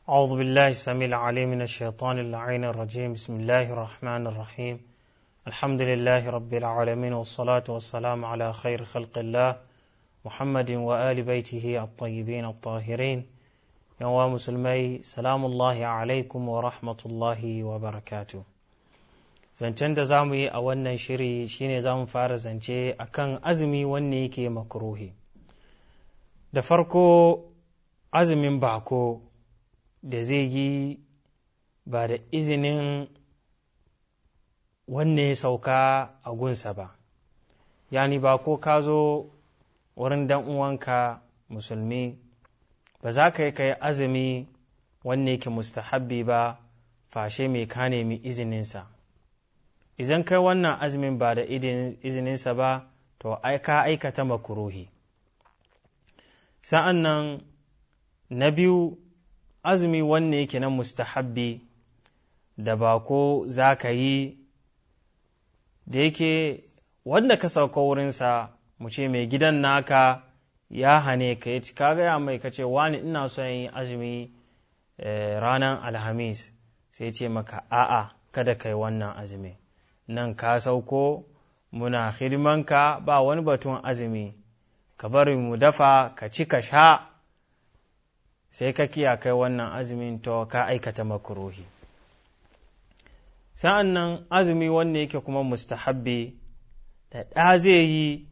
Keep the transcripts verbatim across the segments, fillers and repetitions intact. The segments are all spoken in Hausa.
أعوذ بالله السميع العليم من الشيطان اللعين الرجيم بسم الله الرحمن الرحيم الحمد لله رب العالمين والصلاة والسلام على خير خلق الله محمد وآل بيته الطيبين الطاهرين يا مسلمي سلام الله عليكم ورحمة الله وبركاته. zancen da za mu yi a wannan shiri shine za mu fara zance akan azumi wanne yake makruhi. Da farko azumin bako da zai yi ba da izinin wanne ya sauka a gunsa ba, yani ba ko ka zo wurin dan uwanka musulmi ba za ka yi kai azumi wanne yake mustahabbi ba fashe mai ka nemi izininsa. Idan kai wannan azumin ba da izininsa ba to ai ka aikata makruhi. Sa'an nan na biyu azumi wanne yake na mustahabbi da bako za ka yi da yake wanda ka sauka wurinsa mu ce mai gidan naka ya hane ka yi ka gaya mai ka ce wani ina son yi azumi ranar alhamis sai ce maka a'a kada kai wannan azumi nan ka sauko muna hidimanka ba wani batun azumi ka bari mu dafa ka ci ka sha sai ka kiya kai wannan azumin to ka aikata makruhi. Sa'an nan azumi wanda yake kuma mustahabbi da ɗa zai yi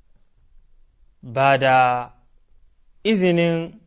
ba da izinin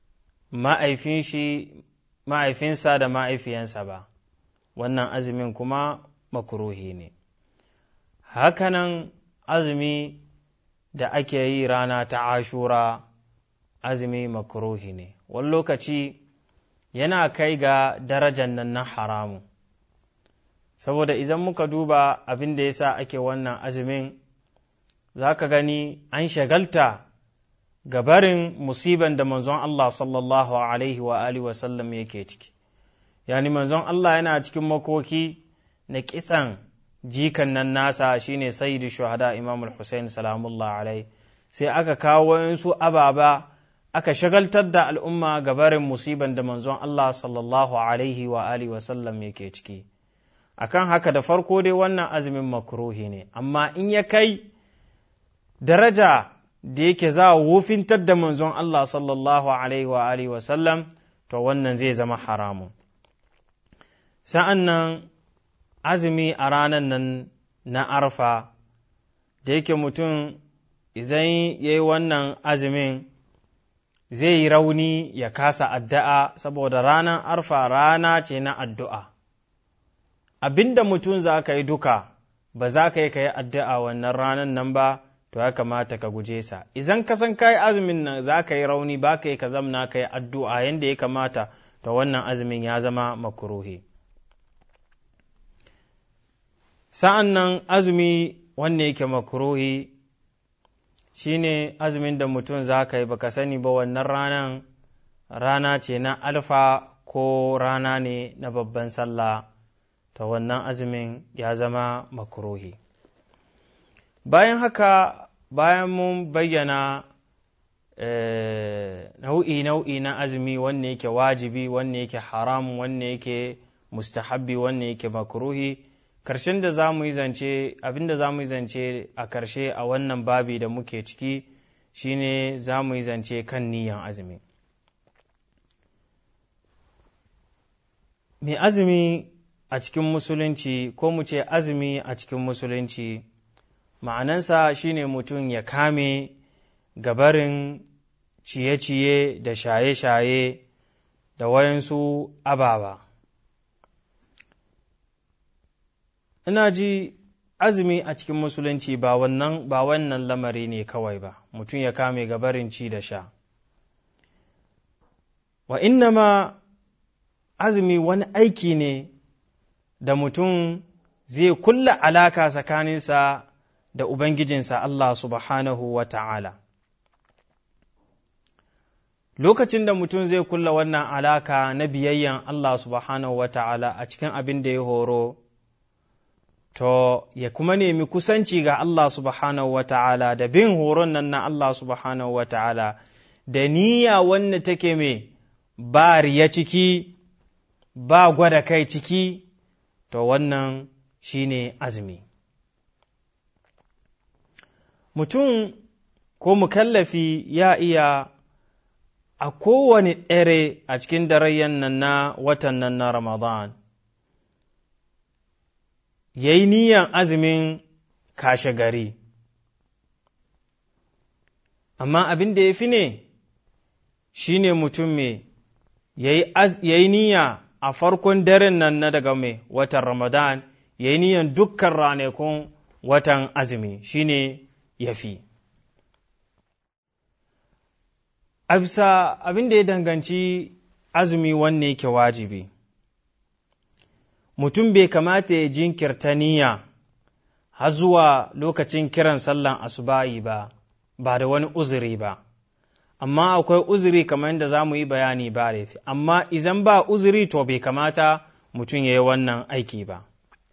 ma'aifinsa da ma'aifiyansa ba, wannan azumin kuma makruhi ne. Hakanan azumi da ake yi rana ta Ashura azumi makruhi ne, wani lokaci yana kai ga darajar nan na haramu, saboda idan muka duba abin da yasa ake wannan azumin za ka gani an shagalta ga barin musiban da manzon Allah sallallahu alaihi wa alihi wa sallam yake ciki, yani manzon Allah yana cikin makoki na kisan jikan nan nasa shine sayyidu shuhada Imam al-Husayn salamullah alaihi, sai aka kawo wayansu ababa aka shagaltar da al'umma ga barin musiban da manzon Allah sallallahu alaihi wa alihi wa sallam yake ciki. Akan haka da farko dai wannan azumin makruhi ne, amma in ya kai daraja da yake za a wofintar da manzon Allah sallallahu alaihi wa alihi wa sallam to wannan zai zama haramun. Sa'an nan azumi a ranar nan na arfa da yake mutum idan ya yi wannan azumin zai yi rauni ya kasa addu'a saboda ranar arfa rana ce na addu'a. Abinda mutum za ka yi duka ba za ka yi ka yi addu'a wannan ranar nan ba, to ya kamata ka guje sa. Idan ka san ka yi azumin nan za ka yi rauni ba ka yi ka zamna ka yi addu'a yadda ya kamata, to wannan azumin ya zama makruhi. Sa'an nan azumi wanne yake makruhi shi ne azumin da mutum za ka yi ba ka sani ba wannan ranar rana ce na alfa ko rana ne na babban sallah, ta wannan azumin ya zama makruhi. Bayan haka bayan mun bayyana nau'i nau'i na azumi wanne yake wajibi wanne yake haram wanne yake mustahabbi wanne yake makruhi, karshen da za mu yi zance abinda za mu yi zance a karshe a wannan babi da muke ciki shine za mu yi zance kan niyan azumi. Mai azumi a cikin musulunci ko mu ce azumi a cikin musulunci ma'anansa shine mutum ya kame gabarin ciye-ciye da shaye-shaye da wayansu ababa. Ina ji azumi a cikin musulunci ba wannan ba wannan lamari ne kawai ba, mutum ya kame gabarin ci da sha. Wa innama azumi wani aiki ne da mutum zai kulla alaka tsakaninsa da Ubangijinsa Allah subhanahu wa ta'ala. Lokacin da mutum zai kulla wannan alaka na biyayyan Allah subhanahu wa ta'ala a cikin abin da ya horo, to ya kuma nemi kusanci ga Allah subhanahu wa ta'ala da bin horon nan na Allah subhanahu wa ta'ala da niyya wanda take mai ba riya ciki, ba gwada kai ciki, to wannan shine azumi. Mutum ko mukallafi ya iya a kowane ɗare a cikin darayyan nan na watan nan na Ramadan, ya yi niyan azumin kashe gari. Amma abin da ya fi ne, shi ne mutum mai ya yi niyya a farkon daren nan na daga mai watan Ramadan, ya yi niyan dukkan ranakun watan azumi, shi ne ya fi. A bisa abin da ya danganci azumi wanne yake wajibi, mutum bai kamata ya jinkirta niyya har zuwa lokacin kiran sallan asuba'i ba, ba da wani uzuri ba. Amma akwai uzuri kamar yadda za mu yi bayani ba laifi, amma idan ba uzuri to bai kamata mutum ya yi wannan aiki ba.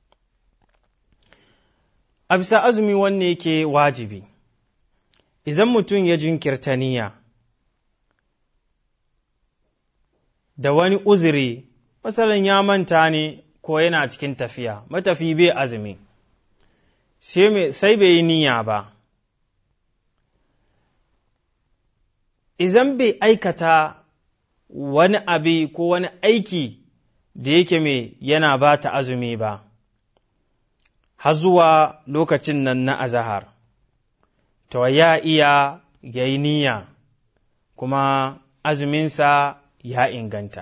A bisa azumi wanne yake wajibi, idan mutum ya jinkirta niyya da wani uzuri, masalan ya manta ne ko yana cikin tafiya, matafi bai azumi, sai bai yi niyya ba, idan bai aikata wani abi ko wani aiki da yake mai yana ba ta azumi ba, har zuwa lokacin nan na azahar, to ya iya ya yi niyya kuma azuminsa ya inganta.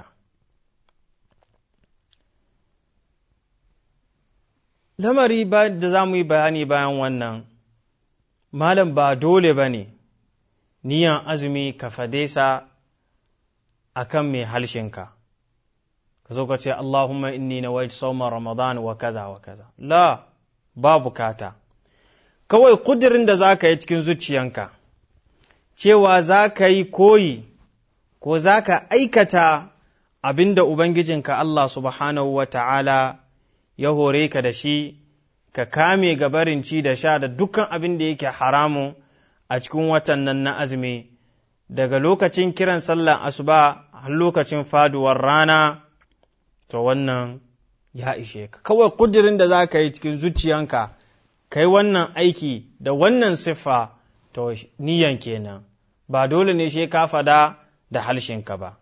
Lamari ba da za mu yi bayani bayan wannan, malam ba dole ba ne niyan azumi ka fade sa a kan mai halshinka, ka zo ka ce Allahumma inni na wai sauma Ramadan wa kaza wa kaza. La, ba bukata, kawai kudirin da za ka yi cikin zuciyanka, cewa za ka yi koyi ko za ka aikata abin da Ubangijinka Allah subhanahu wa ta'ala ya hore ka da shi, ka kame gabarin ci da sha da dukkan abin da yake haramu a cikin watan nan na azumi, daga lokacin kiran sallar asuba har lokacin faduwar rana, to wannan ya ishe ka. Kawai kudirin da za ka yi cikin zuciyanka, ka yi wannan aiki da wannan siffa, to niyan kenan, ba dole ne shi ka fada da halshinka ba.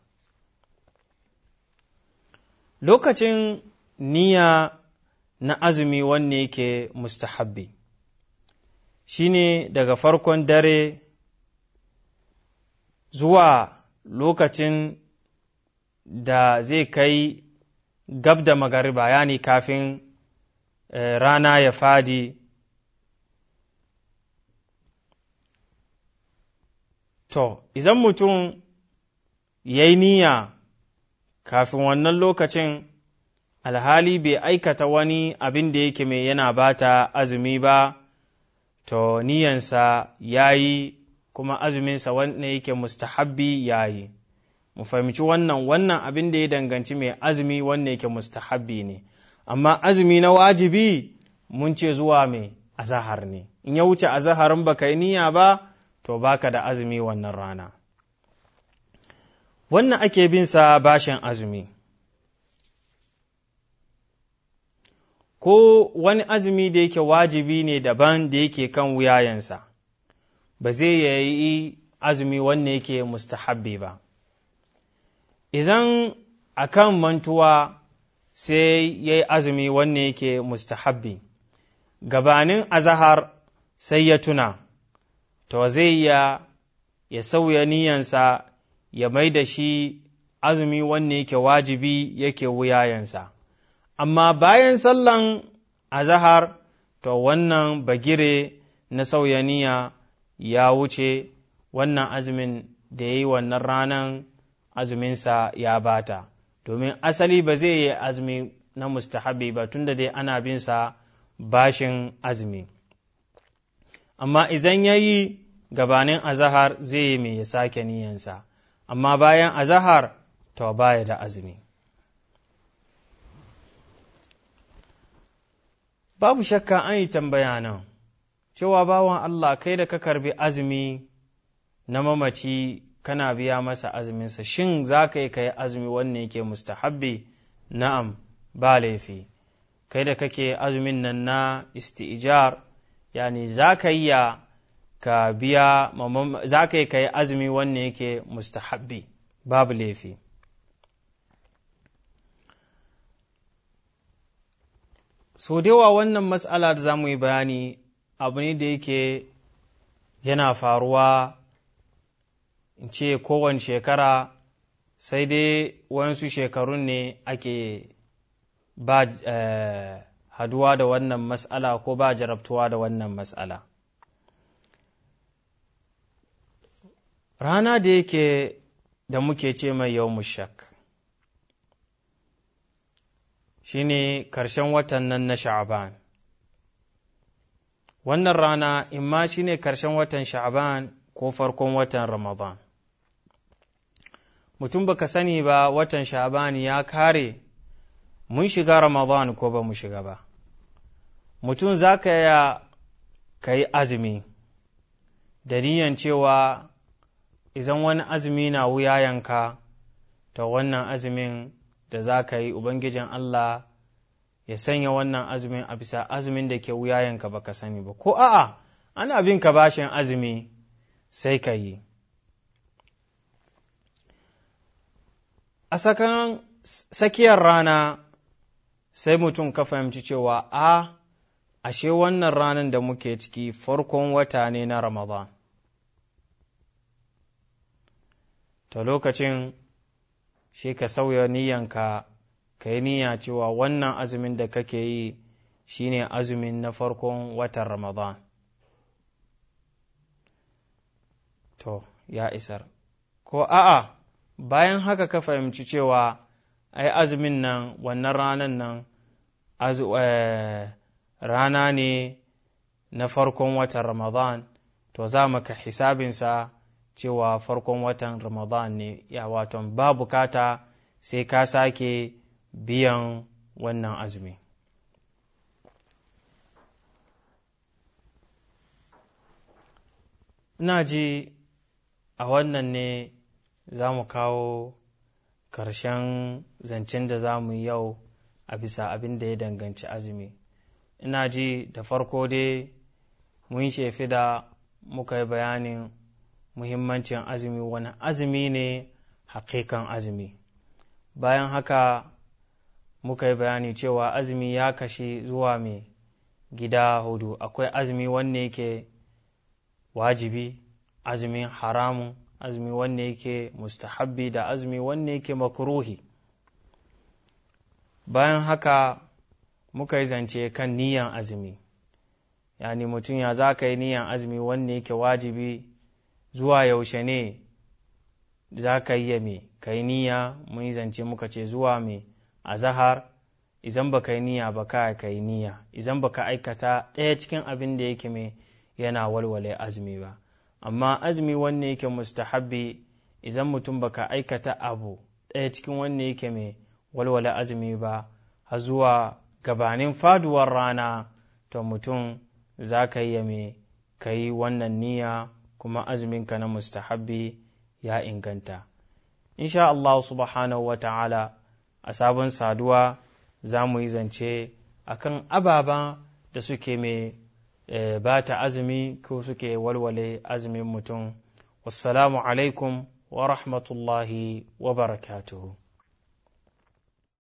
Lokacin niyya na azumi wanne yake mustahabbi shi ne daga farkon dare zuwa lokacin da zai kai gab da magariba, yani kafin eh, rana ya fadi. To, idan mutum ya yi niyya kafin wannan lokacin, alhali bai aikata wani abin da yake mai yana bata azumi ba, to niyansa ya yi kuma azuminsa wanda yake mustahabbi ya yi. Mu fahimci wannan, wannan abin da ya danganci mai azumi wanda yake mustahabbi ne, amma azumi na wajibi mun ce zuwa mai azahar ne, in ya wuce azaharin baka yi niyya ba, to baka da azumi wannan rana. Wannan ake bin sa bashin azumi, ko wani azumi da yake wajibi ne daban da yake kan wuyayensa, ba zai yi azumi wanne yake mustahabbi ba. Idan akan mantuwa sai ya yi azumi wanne yake mustahabbi, gabanin azahar sai ya tuna, to zai ya ya sauya niyansa ya mai da shi azumi wanne yake wajibi yake wuyayensa. Amma bayan sallan azahar, to wannan bagire na sauya niyya ya wuce, wannan azumin da ya yi wannan ranan azuminsa ya bata, domin asali ba zai yi azumi na mustahabi ba, tunda dai ana binsa bashin azumi. Amma idan ya yi gabanin azahar zai yi mai ya sake niyansa, amma bayan azahar to baya da azumi. Babu shakka an yi tambaya nan, cewa bawan Allah kai da ka karbi azumi na mamaci kana biya masa azuminsa. Shin za ka yi ka yi azumi wanne yake mustahabbi? Na'am, ba laifi. Kai da kake azumin nan na isti'jar, yani za ka yi ka biya, za ka yi ka yi azumi wanne yake mustahabbi, babu laifi. So dewa wannan matsala da za mu yi bayani abu ne da yake yana faruwa in ce kowane shekara, sai dai wayansu shekarun ne ake ba eh, haduwa da wannan matsala ko ba jarabtuwa da wannan matsala. Rana da yake da muke ce mai yau mushak shi ne ƙarshen watan nan na Sha'aban. Wannan rana imma shi ne ƙarshen watan Sha'aban ko farkon watan Ramadan. Mutum baka sani ba watan Sha'aban ya kare, mun shiga Ramadan ko ba mu shiga ba. Mutum za ka ya ka yi azumi da niyan cewa idan wani azumi na wuyayenka, ta wannan azumin da za ka yi Ubangijin Allah ya sanya wannan azumin a bisa azumin da ke wuyayenka ba ka sani ba, ko a'a ana bin ka bashin azumi sai ka yi. A sakan tsakiyar rana sai mutum ka fahimci cewa a ashe wannan ranar da muke ciki farkon wata ne na Ramadan. Ta lokacin shi ka sauya niyyanka, ka yi niyya cewa wannan azumin da kake yi shi ne azumin na farkon watan Ramadan. To, ya isar. Ko a'a, bayan haka ka fahimci cewa ai azumin nan, wannan ranan nan, azu, eh, rana ne na farkon watan Ramadan, to za maka hisabinsa cewa farkon watan Ramadan ne, ya waton ba bukata sai ka sake biyan wannan azumi. Ina ji a wannan ne za mu kawo ƙarshen zancen da za mu yi yau a bisa abin da ya danganci azumi. Ina ji da farko dai mun shefi da muka yi bayanin muhimmancin azumi, wani azumi ne hakikan azumi. Bayan haka muka yi bayani cewa azumi ya kashi zuwa mai gida hudu. Akwai azumi wanne yake wajibi, azumin haramun, azumi wanne yake mustahabbi, da azumi wanne yake makruhi. Bayan haka muka yi zance kan niyan azumi, yani mutum ya za ka yi niyan azumi wanne yake wajibi, zuwa yaushe ne za ka yi me ka yi niyya. mun yi zance muka ce zuwa me azahar, idan ba ka yi niyya ba ka ka yi niyya, idan ba ka aikata ɗaya cikin abin da yake me yana walwale azumi ba. Amma azumi wanne yake mustahabbi, idan mutum ba ka aikata abu ɗaya cikin wanne yake me walwale azumi ba har zuwa gabanin faduwar rana, to mutum za ka yi me ka yi wannan niyya, kuma azuminka na mustahabbi ya inganta. Insha Allah subhanahu wa ta'ala a sabon saduwa za mu yi zance akan ababa da suke mai e, ba ta azumi ko suke walwale azumin mutum. Wassalamu alaikum wa rahmatullahi wa barakatuhu.